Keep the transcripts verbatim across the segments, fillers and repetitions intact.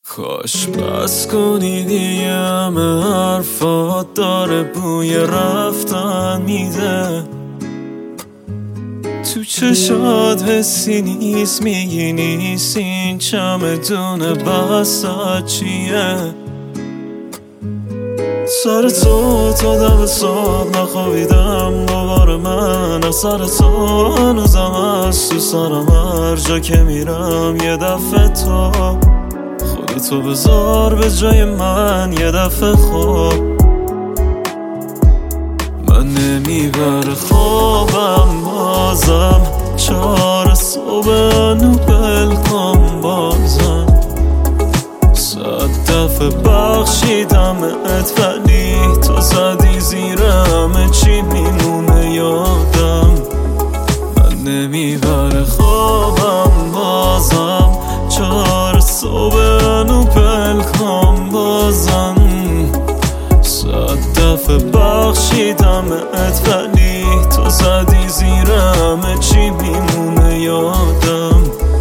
کاش بس کنی دیگه، همه حرفات داره بوی رفتن میده. تو چشات حسی نیست، میگی نیست این چمدون بسات چیه. سر تو تا دم صبح نخوابیدم دوباره، من از سر تو هنوزم از تو سرم. هر جا که میرم یه دفعه تو خودتو بذار به جای من یه دفعه. خوب من نمیبره خوابم بازم، چهار صبح نو بلکن بازم. صد دفعه بخشیدمت ولی تو زدی زیرم، چی میمونه یادم. من نمیبره خوابم بازم، چهار صبح نو بلکن بازم. صد دفعه بخشیدمت ولی تو زدی زیرم، چی میمونه یادم.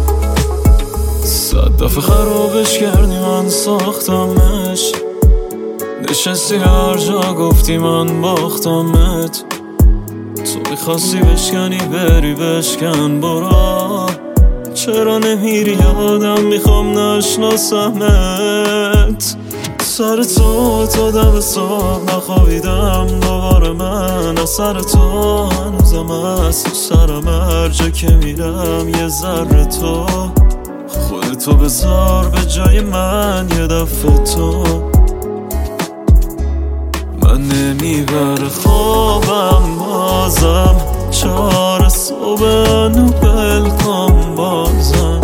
صد دفعه خرابش کردی من ساختمش، نشستی هر جا گفتی من باختمت. تو میخواستی بشکنی بری بشکن برو، چرا نمیری آدم میخوام نشناسمت. سر تو تا دم صبح نخوابیدم دوباره، من از سر تو هنوزم از تو سرم. هر جا که میرم یه ذره تو خودتو بذار به جای من یه دفعه. تو من نمیبره خوابم بازم، چهار صبح نو بلکن بازم.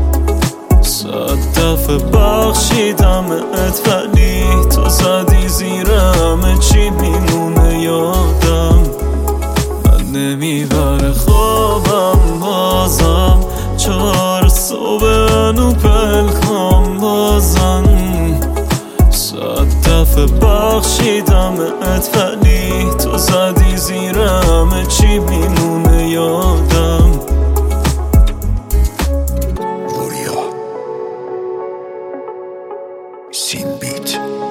صد دفعه بخشیدمت ولی تو زدی زیرم، چی میمونه یادم. من نمیبره خوابم بازم، چهار صبح نو بلکن بازم. صد دفعه بخشیدمت ولی تو زدی زیرم، چی میمونه یادم. سین بیت